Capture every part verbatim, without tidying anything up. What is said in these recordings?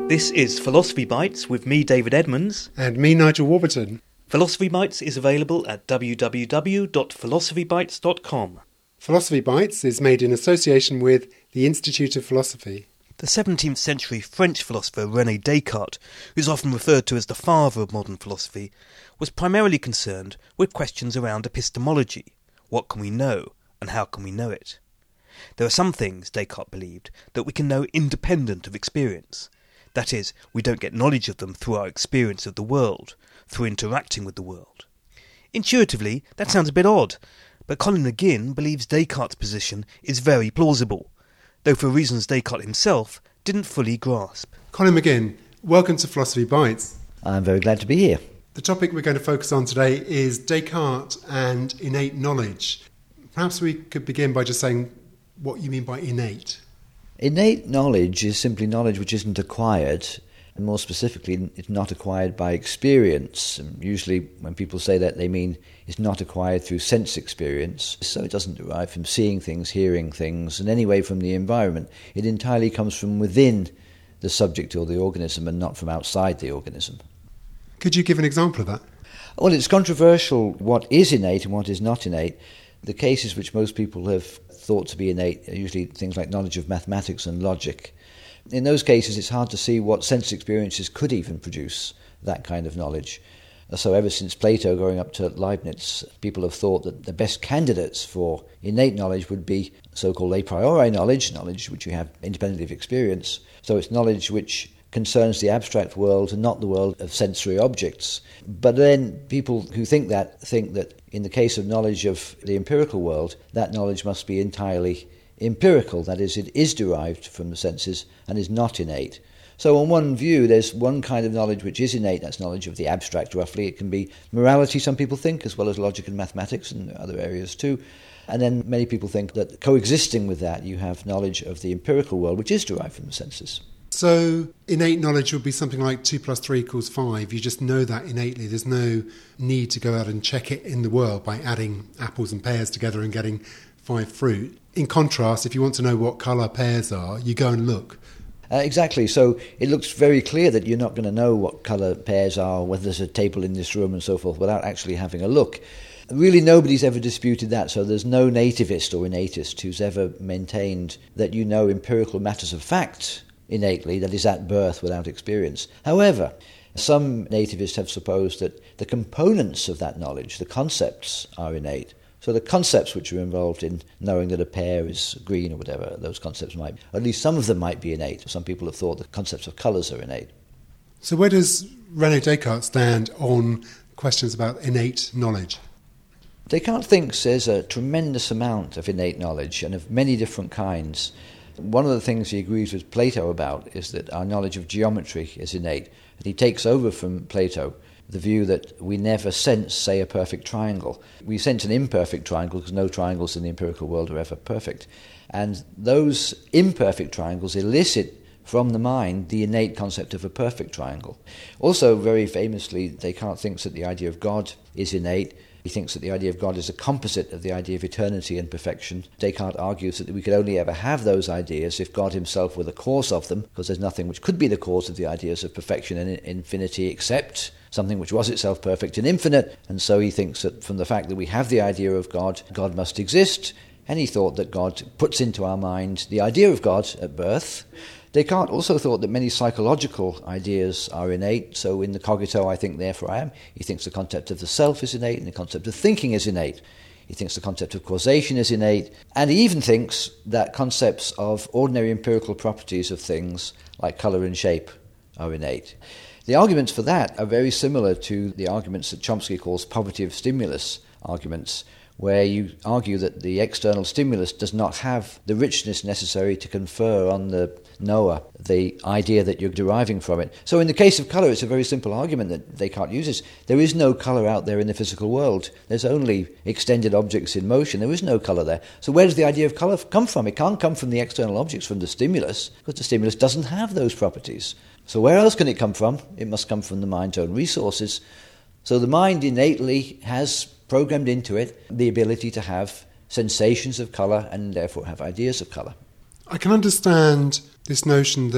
This is Philosophy Bites with me, David Edmonds. And me, Nigel Warburton. Philosophy Bites is available at w w w dot philosophy bites dot com. Philosophy Bites is made in association with the Institute of Philosophy. The seventeenth century French philosopher René Descartes, who is often referred to as the father of modern philosophy, was primarily concerned with questions around epistemology. What can we know, and how can we know it? There are some things, Descartes believed, that we can know independent of experience. That is, we don't get knowledge of them through our experience of the world, through interacting with the world. Intuitively, that sounds a bit odd, but Colin McGinn believes Descartes' position is very plausible, though for reasons Descartes himself didn't fully grasp. Colin McGinn, welcome to Philosophy Bites. I'm very glad to be here. The topic we're going to focus on today is Descartes and innate knowledge. Perhaps we could begin by just saying what you mean by innate. Innate knowledge is simply knowledge which isn't acquired, and more specifically, it's not acquired by experience. And usually when people say that, they mean it's not acquired through sense experience. So it doesn't derive from seeing things, hearing things, in any way from the environment. It entirely comes from within the subject or the organism and not from outside the organism. Could you give an example of that? Well, it's controversial what is innate and what is not innate. The cases which most people have thought to be innate are usually things like knowledge of mathematics and logic. In those cases, it's hard to see what sense experiences could even produce that kind of knowledge. So ever since Plato, going up to Leibniz, people have thought that the best candidates for innate knowledge would be so-called a priori knowledge, knowledge which you have independently of experience. So it's knowledge which concerns the abstract world and not the world of sensory objects. But then people who think that think that in the case of knowledge of the empirical world, that knowledge must be entirely empirical, that is, it is derived from the senses and is not innate. So on one view, there's one kind of knowledge which is innate, that's knowledge of the abstract roughly. It can be morality, some people think, as well as logic and mathematics and other areas too. And then many people think that coexisting with that, you have knowledge of the empirical world, which is derived from the senses. So innate knowledge would be something like two plus three equals five. You just know that innately. There's no need to go out and check it in the world by adding apples and pears together and getting five fruit. In contrast, if you want to know what colour pears are, you go and look. Uh, exactly. So it looks very clear that you're not going to know what colour pears are, whether there's a table in this room and so forth, without actually having a look. Really, nobody's ever disputed that, so there's no nativist or innatist who's ever maintained that you know empirical matters of fact innately, that is at birth without experience. However, some nativists have supposed that the components of that knowledge, the concepts, are innate. So the concepts which are involved in knowing that a pear is green or whatever, those concepts might, at least some of them might be innate. Some people have thought the concepts of colours are innate. So where does René Descartes stand on questions about innate knowledge? Descartes thinks there's a tremendous amount of innate knowledge and of many different kinds. One of the things he agrees with Plato about is that our knowledge of geometry is innate. And he takes over from Plato the view that we never sense, say, a perfect triangle. We sense an imperfect triangle because no triangles in the empirical world are ever perfect. And those imperfect triangles elicit from the mind the innate concept of a perfect triangle. Also, very famously, Descartes thinks that the idea of God is innate. He thinks that the idea of God is a composite of the idea of eternity and perfection. Descartes argues that we could only ever have those ideas if God himself were the cause of them, because there's nothing which could be the cause of the ideas of perfection and infinity except something which was itself perfect and infinite. And so he thinks that from the fact that we have the idea of God, God must exist. And he thought that God puts into our mind the idea of God at birth. Descartes also thought that many psychological ideas are innate, so in the Cogito, I think, therefore I am, he thinks the concept of the self is innate and the concept of thinking is innate. He thinks the concept of causation is innate, and he even thinks that concepts of ordinary empirical properties of things, like colour and shape, are innate. The arguments for that are very similar to the arguments that Chomsky calls poverty of stimulus arguments, where you argue that the external stimulus does not have the richness necessary to confer on the knower the idea that you're deriving from it. So in the case of colour, it's a very simple argument that Descartes uses. There is no colour out there in the physical world. There's only extended objects in motion. There is no colour there. So where does the idea of colour come from? It can't come from the external objects, from the stimulus, because the stimulus doesn't have those properties. So where else can it come from? It must come from the mind's own resources. So the mind innately has programmed into it the ability to have sensations of colour and therefore have ideas of colour. I can understand this notion that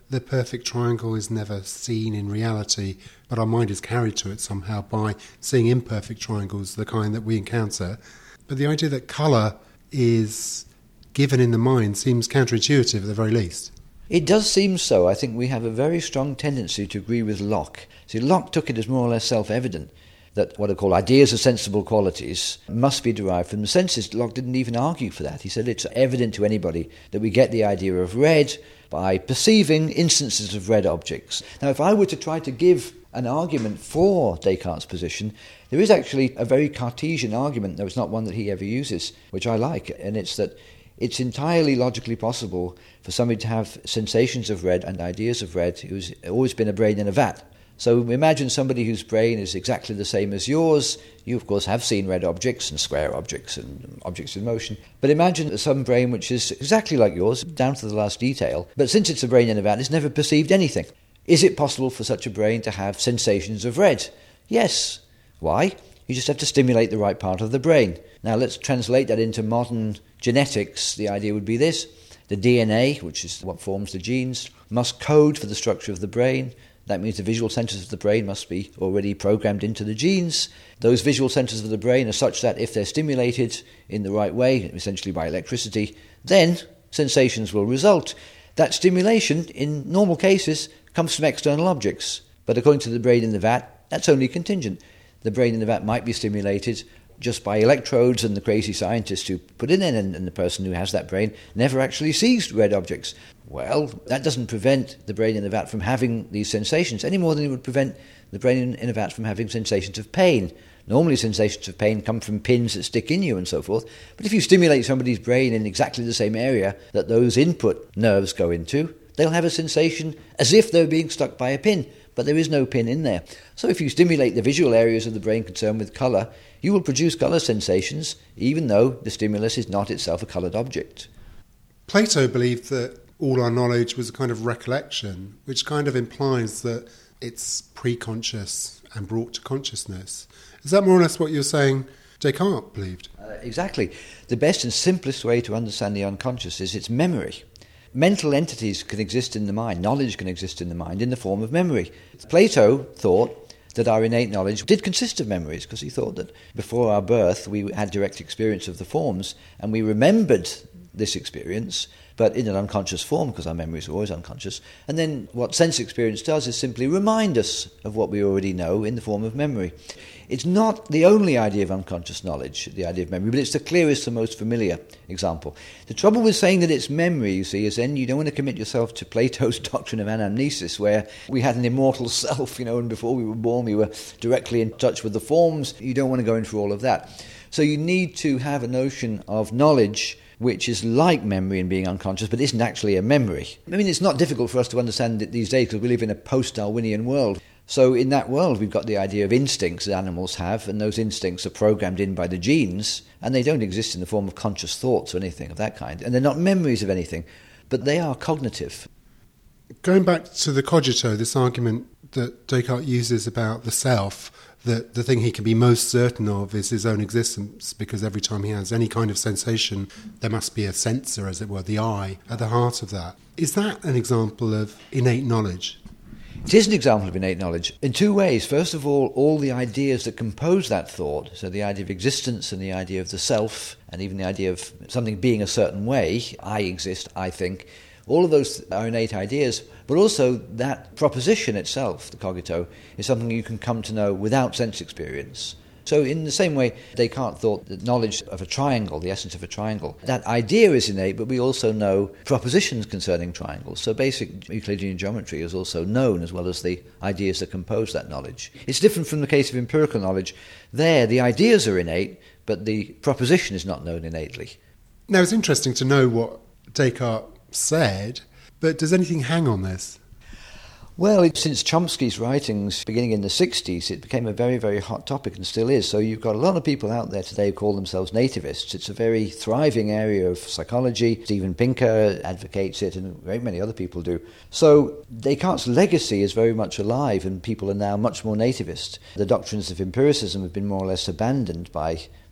the perfect triangle is never seen in reality, but our mind is carried to it somehow by seeing imperfect triangles, the kind that we encounter. But the idea that colour is given in the mind seems counterintuitive at the very least. It does seem so. I think we have a very strong tendency to agree with Locke. See, Locke took it as more or less self-evident that what are called ideas of sensible qualities must be derived from the senses. Locke didn't even argue for that. He said it's evident to anybody that we get the idea of red by perceiving instances of red objects. Now, if I were to try to give an argument for Descartes' position, there is actually a very Cartesian argument, though it's not one that he ever uses, which I like, and it's that it's entirely logically possible for somebody to have sensations of red and ideas of red who's always been a brain in a vat. So imagine somebody whose brain is exactly the same as yours. You, of course, have seen red objects and square objects and objects in motion. But imagine some brain which is exactly like yours, down to the last detail, but since it's a brain in a vat, it's never perceived anything. Is it possible for such a brain to have sensations of red? Yes. Why? You just have to stimulate the right part of the brain. Now let's translate that into modern genetics. The idea would be this. The D N A, which is what forms the genes, must code for the structure of the brain. That means the visual centres of the brain must be already programmed into the genes. Those visual centres of the brain are such that if they're stimulated in the right way, essentially by electricity, then sensations will result. That stimulation, in normal cases, comes from external objects. But according to the brain in the vat, that's only contingent. The brain in the vat might be stimulated just by electrodes and the crazy scientist who put it in, and, and the person who has that brain never actually sees red objects. Well, that doesn't prevent the brain in the vat from having these sensations any more than it would prevent the brain in, in a vat from having sensations of pain. Normally sensations of pain come from pins that stick in you and so forth, but if you stimulate somebody's brain in exactly the same area that those input nerves go into, they'll have a sensation as if they're being stuck by a pin, but there is no pin in there. So if you stimulate the visual areas of the brain concerned with colour, you will produce colour sensations, even though the stimulus is not itself a coloured object. Plato believed that all our knowledge was a kind of recollection, which kind of implies that it's pre-conscious and brought to consciousness. Is that more or less what you're saying Descartes believed? Uh, exactly. The best and simplest way to understand the unconscious is its memory. Mental entities can exist in the mind, knowledge can exist in the mind in the form of memory. Plato thought that our innate knowledge did consist of memories, because he thought that before our birth we had direct experience of the forms, and we remembered this experience, but in an unconscious form, because our memories are always unconscious. And then what sense experience does is simply remind us of what we already know in the form of memory. It's not the only idea of unconscious knowledge, the idea of memory, but it's the clearest and most familiar example. The trouble with saying that it's memory, you see, is then you don't want to commit yourself to Plato's doctrine of anamnesis, where we had an immortal self, you know, and before we were born we were directly in touch with the forms. You don't want to go into all of that. So you need to have a notion of knowledge which is like memory in being unconscious, but isn't actually a memory. I mean, it's not difficult for us to understand it these days because we live in a post-Darwinian world. So in that world, we've got the idea of instincts that animals have, and those instincts are programmed in by the genes, and they don't exist in the form of conscious thoughts or anything of that kind. And they're not memories of anything, but they are cognitive. Going back to the cogito, this argument that Descartes uses about the self, that the thing he can be most certain of is his own existence, because every time he has any kind of sensation, there must be a sensor, as it were, the I, at the heart of that. Is that an example of innate knowledge? It is an example of innate knowledge in two ways. First of all, all the ideas that compose that thought, so the idea of existence and the idea of the self, and even the idea of something being a certain way, I exist, I think, all of those are innate ideas, but also that proposition itself, the cogito, is something you can come to know without sense experience. So in the same way, Descartes thought that knowledge of a triangle, the essence of a triangle, that idea is innate, but we also know propositions concerning triangles. So basic Euclidean geometry is also known, as well as the ideas that compose that knowledge. It's different from the case of empirical knowledge. There, the ideas are innate, but the proposition is not known innately. Now, it's interesting to know what Descartes said, but does anything hang on this? Well, it, since Chomsky's writings beginning in the sixties, it became a very, very hot topic and still is. So you've got a lot of people out there today who call themselves nativists. It's a very thriving area of psychology. Steven Pinker advocates it, and very many other people do. So Descartes' legacy is very much alive, and people are now much more nativist. The doctrines of empiricism have been more or less abandoned by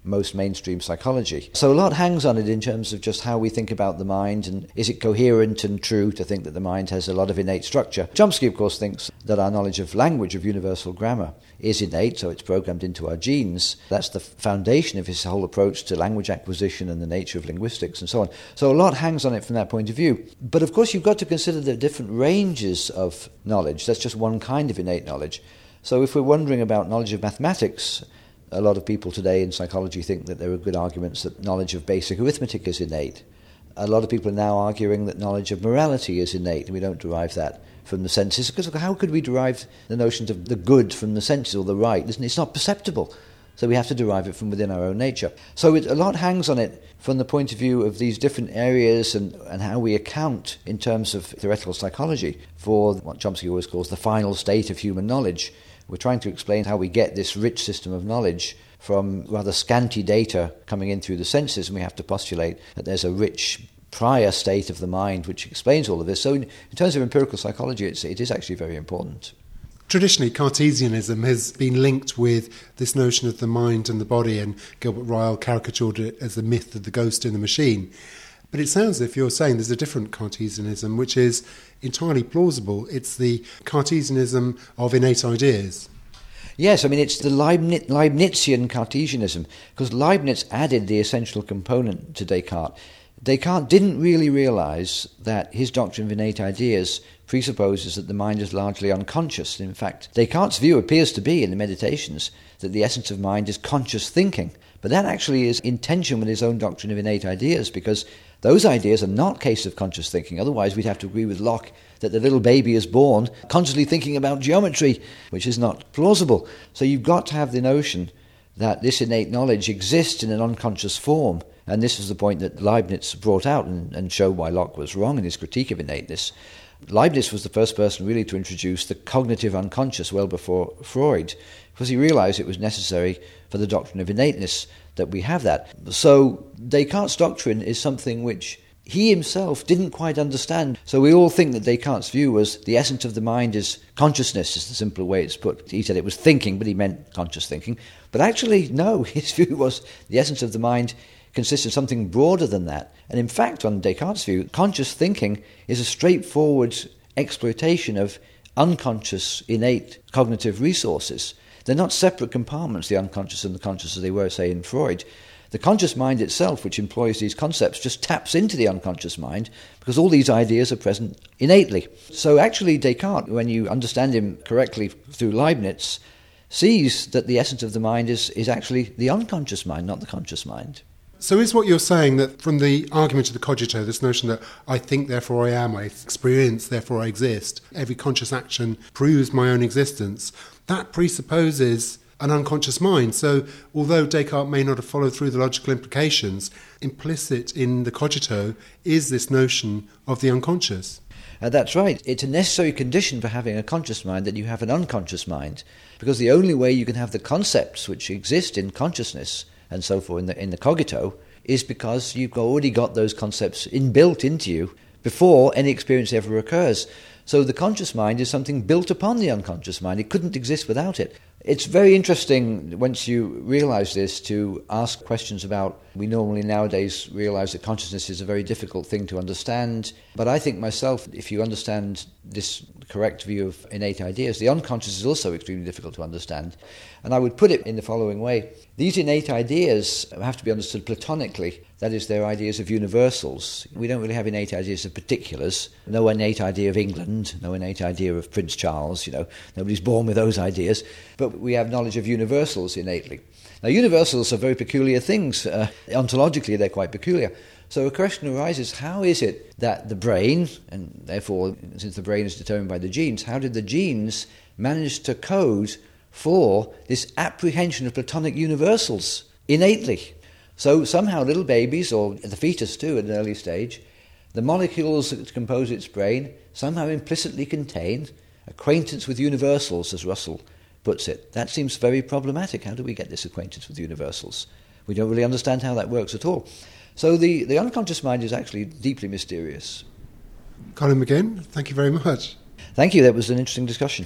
most mainstream psychology. So a lot hangs on it in terms of just how we think about the mind, and is it coherent and true to think that the mind has a lot of innate structure. Chomsky, of course, thinks that our knowledge of language, of universal grammar, is innate, so it's programmed into our genes. That's the foundation of his whole approach to language acquisition and the nature of linguistics and so on. So a lot hangs on it from that point of view. But of course you've got to consider the different ranges of knowledge. That's just one kind of innate knowledge. So if we're wondering about knowledge of mathematics, a lot of people today in psychology think that there are good arguments that knowledge of basic arithmetic is innate. A lot of people are now arguing that knowledge of morality is innate, and we don't derive that from the senses. Because how could we derive the notions of the good from the senses or the right? It's not perceptible. So we have to derive it from within our own nature. So it, a lot hangs on it from the point of view of these different areas and, and how we account in terms of theoretical psychology for what Chomsky always calls the final state of human knowledge. We're trying to explain how we get this rich system of knowledge from rather scanty data coming in through the senses, and we have to postulate that there's a rich prior state of the mind which explains all of this. So in, in terms of empirical psychology, it's, it is actually very important. Traditionally, Cartesianism has been linked with this notion of the mind and the body, and Gilbert Ryle caricatured it as the myth of the ghost in the machine. But it sounds as if you're saying there's a different Cartesianism, which is entirely plausible. It's the Cartesianism of innate ideas. Yes, I mean, it's the Leibniz, Leibnizian Cartesianism, because Leibniz added the essential component to Descartes. Descartes didn't really realise that his doctrine of innate ideas presupposes that the mind is largely unconscious. In fact, Descartes' view appears to be, in the Meditations, that the essence of mind is conscious thinking. But that actually is in tension with his own doctrine of innate ideas, because those ideas are not cases of conscious thinking. Otherwise, we'd have to agree with Locke that the little baby is born consciously thinking about geometry, which is not plausible. So you've got to have the notion that this innate knowledge exists in an unconscious form. And this is the point that Leibniz brought out and, and showed why Locke was wrong in his critique of innateness. Leibniz was the first person really to introduce the cognitive unconscious well before Freud, because he realized it was necessary for the doctrine of innateness that we have that. So Descartes' doctrine is something which he himself didn't quite understand. So we all think that Descartes' view was the essence of the mind is consciousness, is the simpler way it's put. He said it was thinking, but he meant conscious thinking. But actually, no, his view was the essence of the mind consists of something broader than that. And in fact, on Descartes' view, conscious thinking is a straightforward exploitation of unconscious, innate cognitive resources. They're not separate compartments, the unconscious and the conscious, as they were, say, in Freud. The conscious mind itself, which employs these concepts, just taps into the unconscious mind because all these ideas are present innately. So actually Descartes, when you understand him correctly through Leibniz, sees that the essence of the mind is, is actually the unconscious mind, not the conscious mind. So is what you're saying that from the argument of the cogito, this notion that I think, therefore I am, I experience, therefore I exist, every conscious action proves my own existence, that presupposes an unconscious mind. So although Descartes may not have followed through the logical implications, implicit in the cogito is this notion of the unconscious. Uh, that's right. It's a necessary condition for having a conscious mind that you have an unconscious mind, because the only way you can have the concepts which exist in consciousness and so forth in the, in the cogito is because you've already got those concepts inbuilt into you before any experience ever occurs. So the conscious mind is something built upon the unconscious mind. It couldn't exist without it. It's very interesting, once you realize this, to ask questions about, we normally nowadays realize that consciousness is a very difficult thing to understand. But I think myself, if you understand this correct view of innate ideas, the unconscious is also extremely difficult to understand. And I would put it in the following way. These innate ideas have to be understood platonically. That is, they're ideas of universals. We don't really have innate ideas of particulars. No innate idea of England, no innate idea of Prince Charles, you know. Nobody's born with those ideas. But we have knowledge of universals innately. Now, universals are very peculiar things. Uh, ontologically, they're quite peculiar. So a question arises, how is it that the brain, and therefore, since the brain is determined by the genes, how did the genes manage to code for this apprehension of Platonic universals innately? So somehow little babies, or the fetus too at an early stage, the molecules that compose its brain somehow implicitly contain acquaintance with universals, as Russell puts it. That seems very problematic. How do we get this acquaintance with universals? We don't really understand how that works at all. So the, the unconscious mind is actually deeply mysterious. Colin McGinn, thank you very much. Thank you. That was an interesting discussion.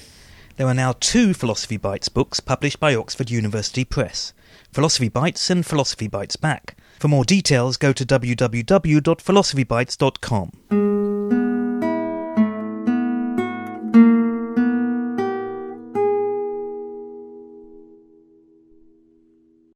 There are now two Philosophy Bites books published by Oxford University Press, Philosophy Bites and Philosophy Bites Back. For more details, go to w w w dot philosophy bites dot com.